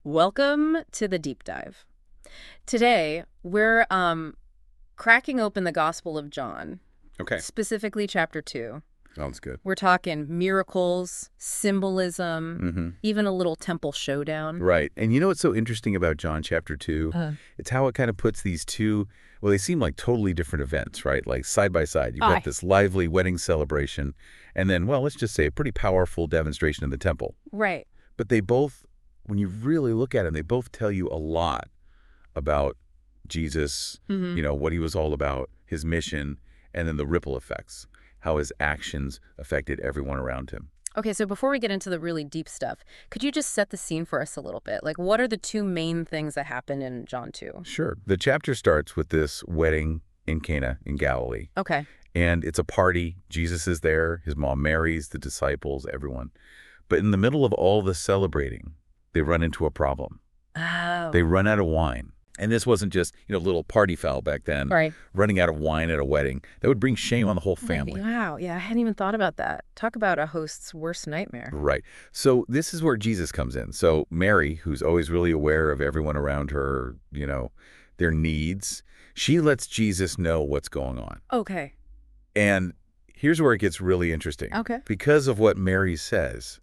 Welcome to the deep dive. Today, we're cracking open the Gospel of John, Okay. specifically chapter 2. Sounds good. We're talking miracles, symbolism, even a little temple showdown. Right. And you know what's so interesting about John chapter 2? It's how it kind of puts these two, well, they seem like totally different events, right? Like side by side. You've got this lively wedding celebration, and then, well, let's just say a pretty powerful demonstration in the temple. Right. But they both, when you really look at them, they both tell you a lot about Jesus, what he was all about, his mission, and then the ripple effects, how his actions affected everyone around him. Okay, so before we get into the really deep stuff, could you just set the scene for us a little bit? Like, what are the two main things that happen in John 2? Sure. The chapter starts with this wedding in Cana in Galilee. Okay. And it's a party. Jesus is there, his mom Mary's, the disciples, everyone. But in the middle of all the celebrating, they run into a problem. Oh. They run out of wine. And this wasn't just, a little party foul back then. Right. Running out of wine at a wedding. That would bring shame on the whole family. Wow. Yeah, I hadn't even thought about that. Talk about a host's worst nightmare. Right. So this is where Jesus comes in. So Mary, who's always really aware of everyone around her, their needs, she lets Jesus know what's going on. Okay. And here's where it gets really interesting. Okay. Because of what Mary says,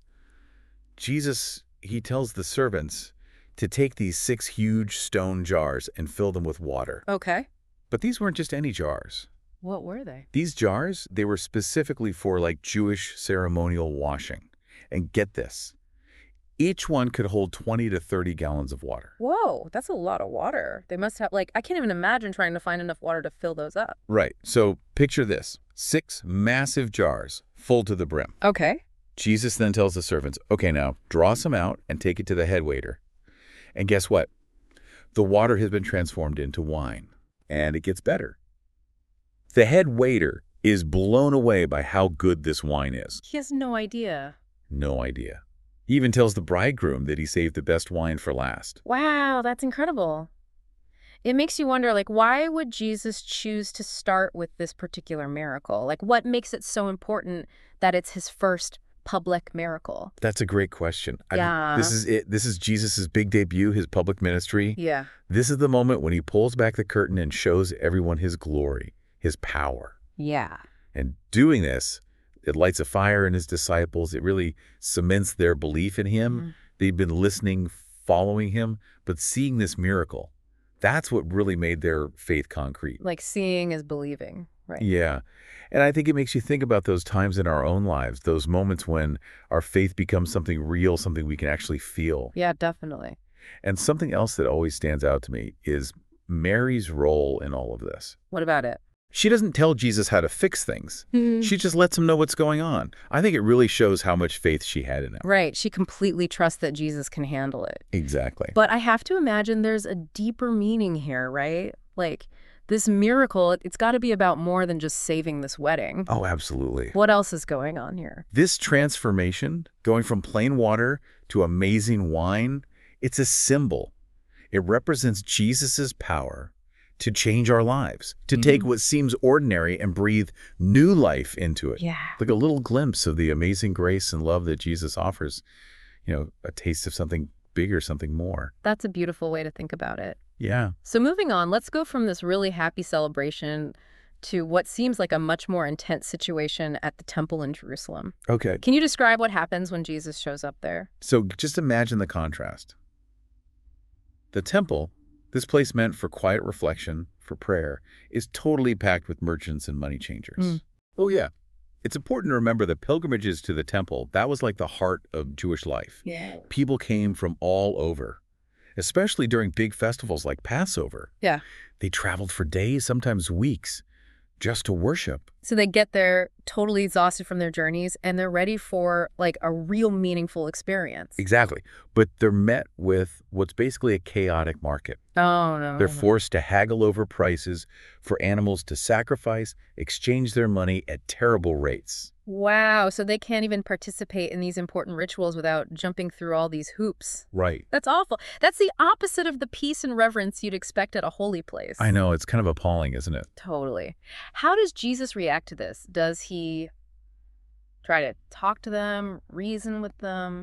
Jesus, he tells the servants to take these 6 huge stone jars and fill them with water. Okay. But these weren't just any jars. What were they? These jars, they were specifically for like Jewish ceremonial washing. And get this, each one could hold 20 to 30 gallons of water. Whoa, that's a lot of water. They must have, I can't even imagine trying to find enough water to fill those up. Right. So picture this, 6 massive jars full to the brim. Okay. Jesus then tells the servants, okay, now draw some out and take it to the head waiter. And guess what? The water has been transformed into wine, and it gets better. The head waiter is blown away by how good this wine is. He has no idea. No idea. He even tells the bridegroom that he saved the best wine for last. Wow, that's incredible. It makes you wonder, why would Jesus choose to start with this particular miracle? What makes it so important that it's his first public miracle? That's a great question. Yeah. This is it. This is Jesus's big debut, his public ministry. Yeah. This is the moment when he pulls back the curtain and shows everyone his glory, his power. Yeah. And doing this, it lights a fire in his disciples. It really cements their belief in him. They've been listening, following him, but seeing this miracle, that's what really made their faith concrete. Seeing is believing, right? Yeah. And I think it makes you think about those times in our own lives, those moments when our faith becomes something real, something we can actually feel. Yeah, definitely. And something else that always stands out to me is Mary's role in all of this. What about it? She doesn't tell Jesus how to fix things. She just lets him know what's going on. I think it really shows how much faith she had in him. Right. She completely trusts that Jesus can handle it. Exactly. But I have to imagine there's a deeper meaning here, right? This miracle, it's got to be about more than just saving this wedding. Oh, absolutely. What else is going on here? This transformation, going from plain water to amazing wine, it's a symbol. It represents Jesus's power to change our lives, to take what seems ordinary and breathe new life into it. Yeah. Like a little glimpse of the amazing grace and love that Jesus offers, a taste of something bigger, something more. That's a beautiful way to think about it. Yeah. So moving on, let's go from this really happy celebration to what seems like a much more intense situation at the temple in Jerusalem. Okay. Can you describe what happens when Jesus shows up there? So just imagine the contrast. The temple, this place meant for quiet reflection, for prayer, is totally packed with merchants and money changers. Oh, yeah. It's important to remember that pilgrimages to the temple, that was like the heart of Jewish life. Yeah. People came from all over, especially during big festivals like Passover. Yeah. They traveled for days, sometimes weeks, just to worship. So they get there totally exhausted from their journeys and they're ready for a real meaningful experience. Exactly. But they're met with what's basically a chaotic market. Oh, no. They're forced to haggle over prices for animals to sacrifice, exchange their money at terrible rates. Wow. So they can't even participate in these important rituals without jumping through all these hoops. Right. That's awful. That's the opposite of the peace and reverence you'd expect at a holy place. I know. It's kind of appalling, isn't it? Totally. How does Jesus react to this? Does he try to talk to them, reason with them?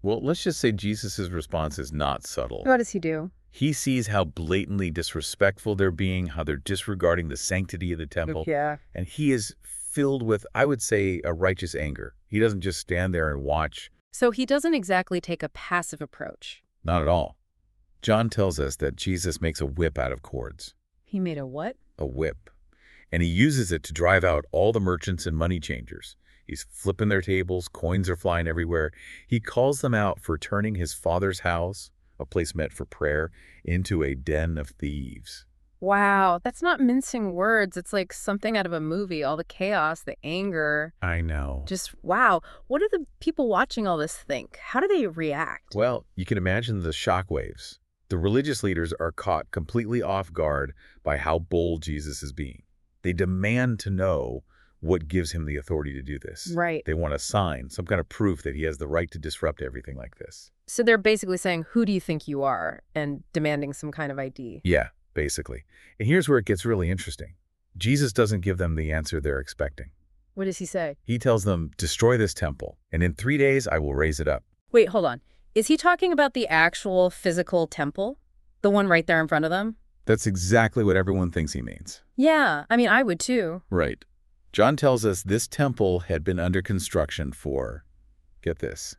Well, let's just say Jesus' response is not subtle. What does he do? He sees how blatantly disrespectful they're being, how they're disregarding the sanctity of the temple. Yeah. And he is filled with, I would say, a righteous anger. He doesn't just stand there and watch. So he doesn't exactly take a passive approach. Not at all. John tells us that Jesus makes a whip out of cords. He made a what? A whip. And he uses it to drive out all the merchants and money changers. He's flipping their tables, coins are flying everywhere. He calls them out for turning his father's house, a place meant for prayer, into a den of thieves. Wow, that's not mincing words. It's like something out of a movie. All the chaos, the anger. I know. Just, wow. What do the people watching all this think? How do they react? Well, you can imagine the shockwaves. The religious leaders are caught completely off guard by how bold Jesus is being. They demand to know what gives him the authority to do this. Right. They want a sign, some kind of proof that he has the right to disrupt everything like this. So they're basically saying, who do you think you are? And demanding some kind of ID. Yeah, basically. And here's where it gets really interesting. Jesus doesn't give them the answer they're expecting. What does he say? He tells them, destroy this temple, and in 3 days I will raise it up. Wait, hold on. Is he talking about the actual physical temple? The one right there in front of them? That's exactly what everyone thinks he means. Yeah, I mean, I would too. Right. John tells us this temple had been under construction for, get this,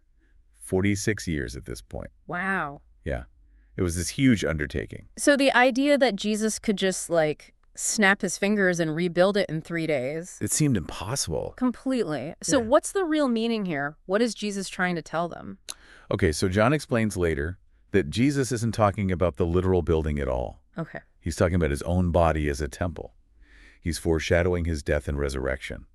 46 years at this point. Wow. Yeah. It was this huge undertaking. So the idea that Jesus could just, like, snap his fingers and rebuild it in 3 days. It seemed impossible. Completely. So Yeah. what's the real meaning here? What is Jesus trying to tell them? Okay, so John explains later that Jesus isn't talking about the literal building at all. Okay. He's talking about his own body as a temple. He's foreshadowing his death and resurrection.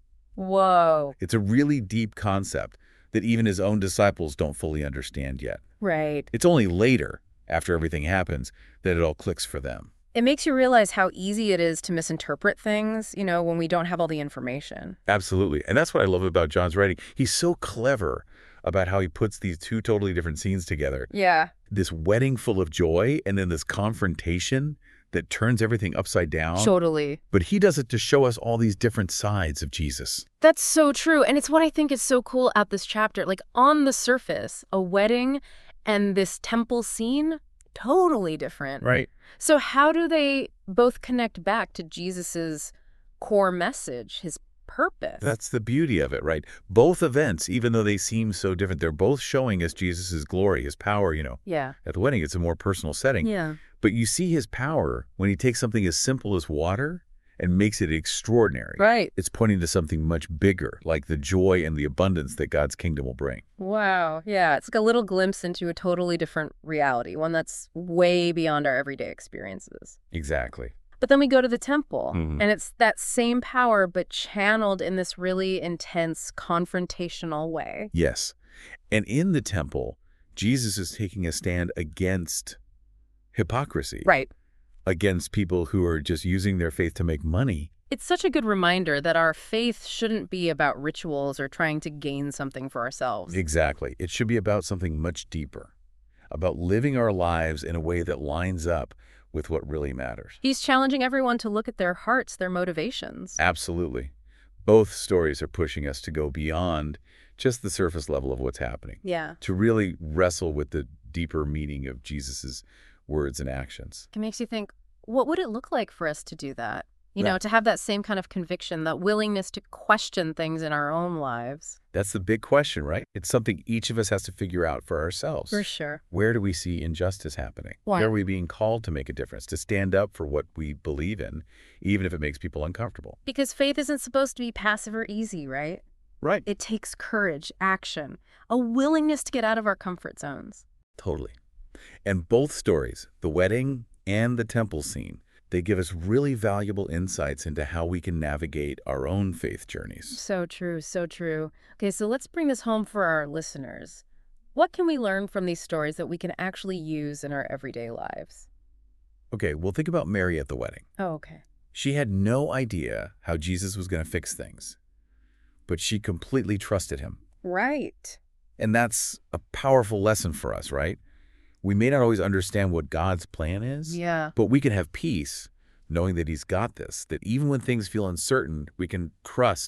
Whoa. It's a really deep concept that even his own disciples don't fully understand yet. Right. It's only later, after everything happens, that it all clicks for them. It makes you realize how easy it is to misinterpret things, when we don't have all the information. Absolutely. And that's what I love about John's writing. He's so clever about how he puts these two totally different scenes together. Yeah. This wedding full of joy and then this confrontation that turns everything upside down. Totally. But he does it to show us all these different sides of Jesus. That's so true. And it's what I think is so cool about this chapter. Like, on the surface, a wedding and this temple scene, totally different. Right. So how do they both connect back to Jesus's core message, his purpose? That's the beauty of it, right? Both events, even though they seem so different, they're both showing us Jesus's glory, his power, Yeah. At the wedding, it's a more personal setting. Yeah. But you see his power when he takes something as simple as water and makes it extraordinary. Right. It's pointing to something much bigger, like the joy and the abundance that God's kingdom will bring. Wow. Yeah. It's like a little glimpse into a totally different reality, one that's way beyond our everyday experiences. Exactly. But then we go to the temple, Mhm. and it's that same power, but channeled in this really intense, confrontational way. Yes. And in the temple, Jesus is taking a stand against hypocrisy. Right. Against people who are just using their faith to make money. It's such a good reminder that our faith shouldn't be about rituals or trying to gain something for ourselves. Exactly. It should be about something much deeper, about living our lives in a way that lines up with what really matters. He's challenging everyone to look at their hearts, their motivations. Absolutely. Both stories are pushing us to go beyond just the surface level of what's happening, Yeah. to really wrestle with the deeper meaning of Jesus's words and actions. It makes you think, what would it look like for us to do that? Yeah. To have that same kind of conviction, that willingness to question things in our own lives. That's the big question, right? It's something each of us has to figure out for ourselves. For sure. Where do we see injustice happening? Why? Where are we being called to make a difference, to stand up for what we believe in, even if it makes people uncomfortable? Because faith isn't supposed to be passive or easy, right? Right. It takes courage, action, a willingness to get out of our comfort zones. Totally. And both stories, the wedding and the temple scene, they give us really valuable insights into how we can navigate our own faith journeys. So true, so true. Okay, so let's bring this home for our listeners. What can we learn from these stories that we can actually use in our everyday lives? Okay, well, think about Mary at the wedding. Oh, okay. She had no idea how Jesus was going to fix things, but she completely trusted him. Right. And that's a powerful lesson for us, right? We may not always understand what God's plan is, Yeah. but we can have peace knowing that he's got this, that even when things feel uncertain, we can trust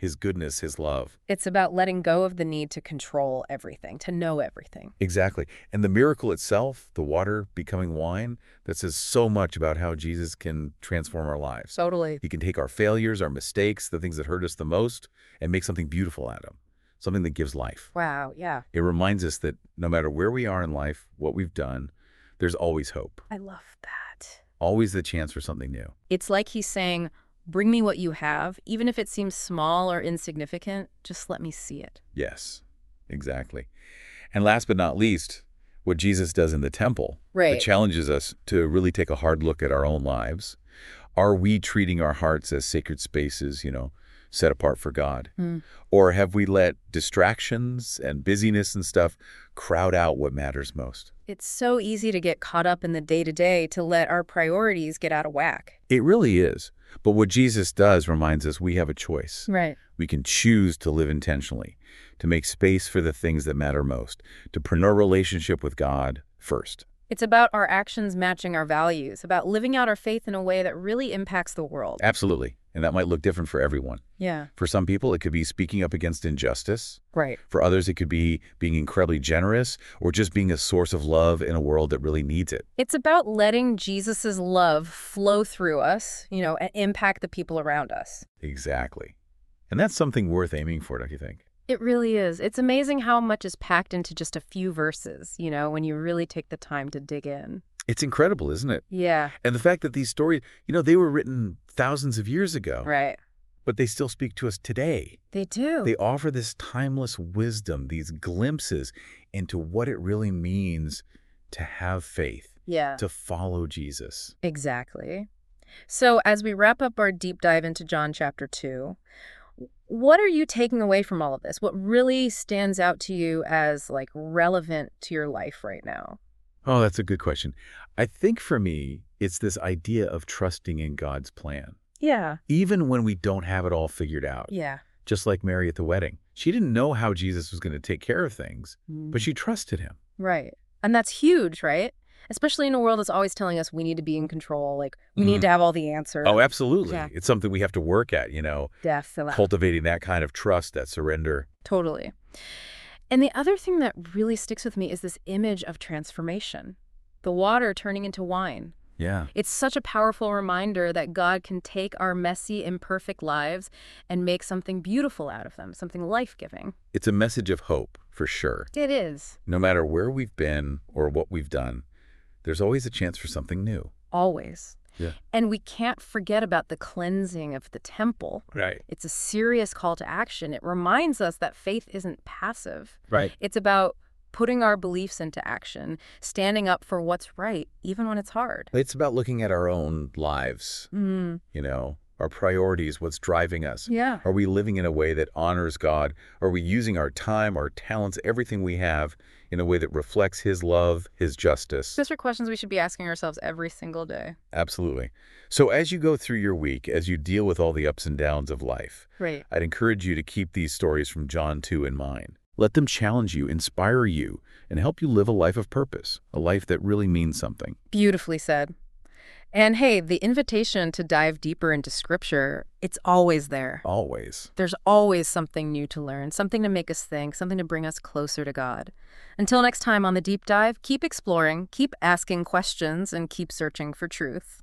his goodness, his love. It's about letting go of the need to control everything, to know everything. Exactly. And the miracle itself, the water becoming wine, that says so much about how Jesus can transform our lives. Totally. He can take our failures, our mistakes, the things that hurt us the most, and make something beautiful out of them, something that gives life. Wow, yeah. It reminds us that no matter where we are in life, what we've done, there's always hope, I love that. always the chance for something new. It's like he's saying, bring me what you have, even if it seems small or insignificant, just let me see it. Yes, exactly. And last but not least, what Jesus does in the temple. Right. It challenges us to really take a hard look at our own lives. Are we treating our hearts as sacred spaces, set apart for God? Or have we let distractions and busyness and stuff crowd out what matters most? It's so easy to get caught up in the day-to-day, to let our priorities get out of whack. It really is. But what Jesus does reminds us we have a choice. Right. We can choose to live intentionally, to make space for the things that matter most, to put our relationship with God first. It's about our actions matching our values, about living out our faith in a way that really impacts the world. Absolutely. And that might look different for everyone. Yeah. For some people, it could be speaking up against injustice. Right. For others, it could be being incredibly generous or just being a source of love in a world that really needs it. It's about letting Jesus's love flow through us, and impact the people around us. Exactly. And that's something worth aiming for, don't you think? It really is. It's amazing how much is packed into just a few verses, when you really take the time to dig in. It's incredible, isn't it? Yeah. And the fact that these stories, they were written thousands of years ago. Right. But they still speak to us today. They do. They offer this timeless wisdom, these glimpses into what it really means to have faith, Yeah. to follow Jesus. Exactly. So as we wrap up our deep dive into John chapter 2, what are you taking away from all of this? What really stands out to you as relevant to your life right now? Oh, that's a good question. I think for me, it's this idea of trusting in God's plan. Yeah. Even when we don't have it all figured out. Yeah. Just like Mary at the wedding. She didn't know how Jesus was going to take care of things, but she trusted him. Right. And that's huge, right? Especially in a world that's always telling us we need to be in control, we need to have all the answers. Oh, absolutely. Yeah. It's something we have to work at, Definitely. cultivating that kind of trust, that surrender. Totally. And the other thing that really sticks with me is this image of transformation. The water turning into wine. Yeah. It's such a powerful reminder that God can take our messy, imperfect lives and make something beautiful out of them, something life-giving. It's a message of hope, for sure. It is. No matter where we've been or what we've done, there's always a chance for something new. Always. Yeah. And we can't forget about the cleansing of the temple. Right. It's a serious call to action. It reminds us that faith isn't passive. Right. It's about putting our beliefs into action, standing up for what's right, even when it's hard. It's about looking at our own lives, our priorities, what's driving us. Yeah. Are we living in a way that honors God? Are we using our time, our talents, everything we have in a way that reflects his love, his justice? Those are questions we should be asking ourselves every single day. Absolutely. So as you go through your week, as you deal with all the ups and downs of life, Right. I'd encourage you to keep these stories from John 2 in mind. Let them challenge you, inspire you, and help you live a life of purpose, a life that really means something. Beautifully said. And hey, the invitation to dive deeper into Scripture, it's always there. Always. There's always something new to learn, something to make us think, something to bring us closer to God. Until next time on The Deep Dive, keep exploring, keep asking questions, and keep searching for truth.